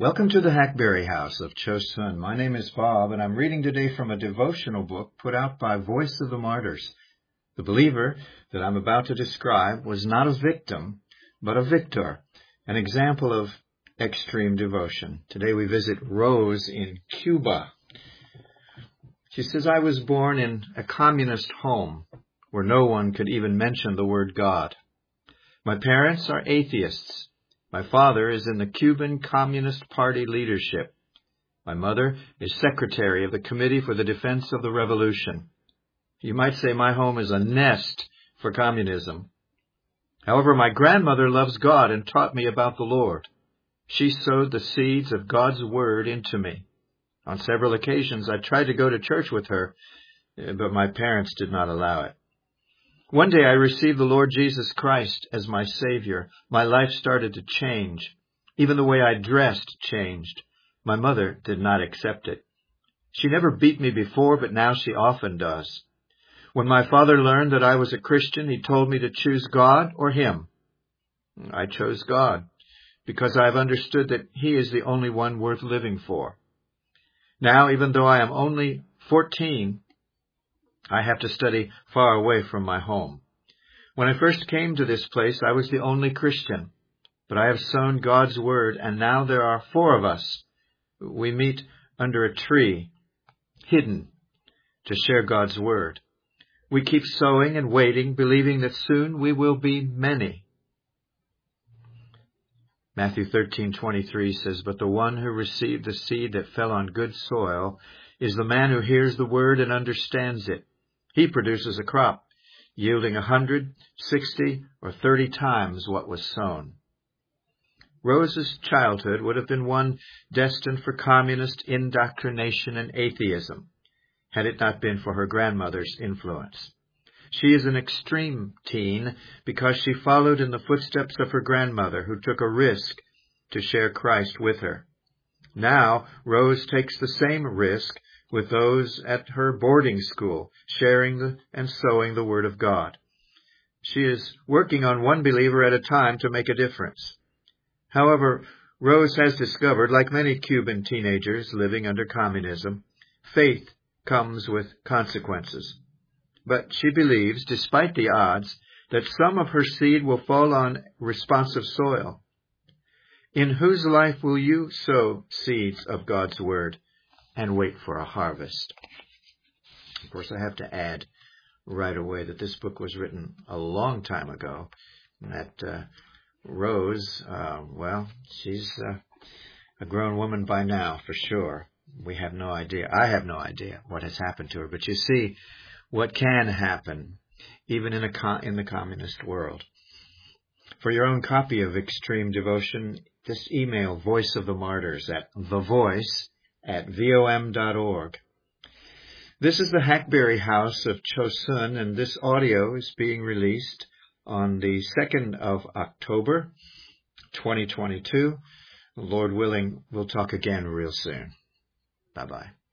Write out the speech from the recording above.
Welcome to the Hackberry House of Chosun. My name is Bob, and I'm reading today from a devotional book put out by Voice of the Martyrs. The believer that I'm about to describe was not a victim, but a victor, an example of extreme devotion. Today we visit Rose in Cuba. She says, I was born in a communist home where no one could even mention the word God. My parents are atheists. My father is in the Cuban Communist Party leadership. My mother is secretary of the Committee for the Defense of the Revolution. You might say my home is a nest for communism. However, my grandmother loves God and taught me about the Lord. She sowed the seeds of God's Word into me. On several occasions, I tried to go to church with her, but my parents did not allow it. One day I received the Lord Jesus Christ as my Savior. My life started to change. Even the way I dressed changed. My mother did not accept it. She never beat me before, but now she often does. When my father learned that I was a Christian, he told me to choose God or him. I chose God because I have understood that he is the only one worth living for. Now, even though I am only 14, I have to study far away from my home. When I first came to this place, I was the only Christian, but I have sown God's Word, and now there are 4 of us. We meet under a tree, hidden, to share God's Word. We keep sowing and waiting, believing that soon we will be many. Matthew 13:23 says, But the one who received the seed that fell on good soil is the man who hears the Word and understands it. He produces a crop, yielding 100, 60, or 30 times what was sown. Rose's childhood would have been one destined for communist indoctrination and atheism, had it not been for her grandmother's influence. She is an extreme teen because she followed in the footsteps of her grandmother, who took a risk to share Christ with her. Now, Rose takes the same risk with those at her boarding school, sharing and sowing the Word of God. She is working on one believer at a time to make a difference. However, Rose has discovered, like many Cuban teenagers living under communism, faith comes with consequences. But she believes, despite the odds, that some of her seed will fall on responsive soil. In whose life will you sow seeds of God's Word and wait for a harvest? Of course, I have to add right away that this book was written a long time ago, and that Rose, she's a grown woman by now, for sure. We have no idea. I have no idea what has happened to her. But you see what can happen, even in the communist world. For your own copy of Extreme Devotion, just email Voice of the Martyrs at thevoice@vom.org. This is the Hackberry House of Chosun, and this audio is being released on the 2nd of October, 2022. Lord willing, we'll talk again real soon. Bye-bye.